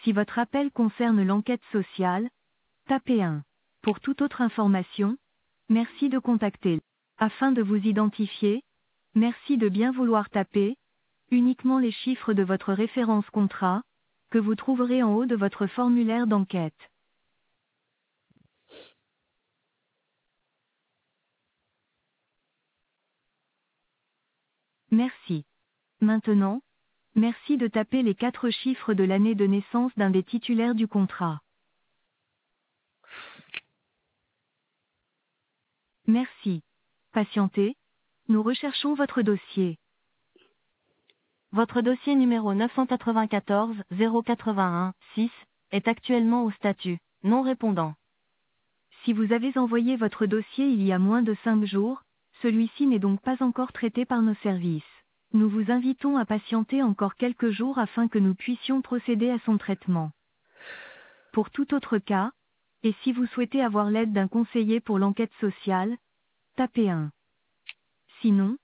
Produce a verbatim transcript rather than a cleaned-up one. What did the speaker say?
Si votre appel concerne l'enquête sociale, tapez un. Pour toute autre information, merci de contacter. Afin de vous identifier, merci de bien vouloir taper uniquement les chiffres de votre référence contrat, que vous trouverez en haut de votre formulaire d'enquête. Merci. Maintenant, merci de taper les quatre chiffres de l'année de naissance d'un des titulaires du contrat. Merci. Patientez, nous recherchons votre dossier. Votre dossier numéro neuf cent quatre-vingt-quatorze zéro quatre-vingt-un six est actuellement au statut non répondant. Si vous avez envoyé votre dossier il y a moins de cinq jours, celui-ci n'est donc pas encore traité par nos services. Nous vous invitons à patienter encore quelques jours afin que nous puissions procéder à son traitement. Pour tout autre cas, et si vous souhaitez avoir l'aide d'un conseiller pour l'enquête sociale, tapez un. Sinon,